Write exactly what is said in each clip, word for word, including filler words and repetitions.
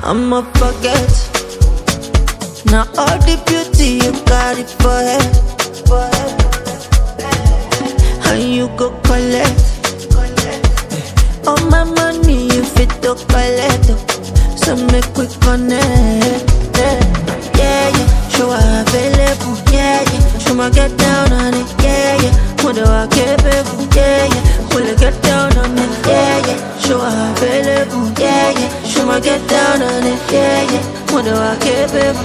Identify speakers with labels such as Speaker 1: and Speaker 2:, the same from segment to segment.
Speaker 1: I'ma forget. Now all the beauty you got it for head, for head. And you go collect all my money you fit to collect. So make we connect. Yeah, yeah, yeah. Show her available. Yeah, yeah. Show my get down on it. Yeah, yeah. What do I get, baby? Yeah, yeah. Will I get down on it? Yeah, yeah. Show her available. Yeah, yeah. Show my get down on it. Yeah, yeah. What do I get, baby?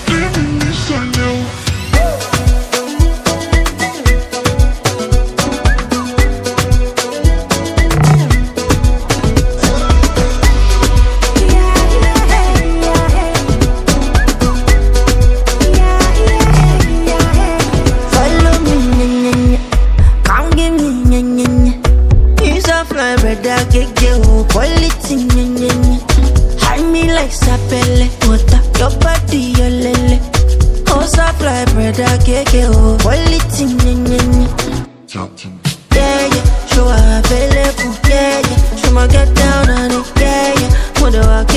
Speaker 1: Quality, nye, nye, nye. Hide me like sapele, water, your body, your lele. Oh, supply, brother, keke, oh. Quality, nye, nye, nye. Yeah, yeah, show her available, yeah, yeah. Show my get down on it, yeah, yeah. What do I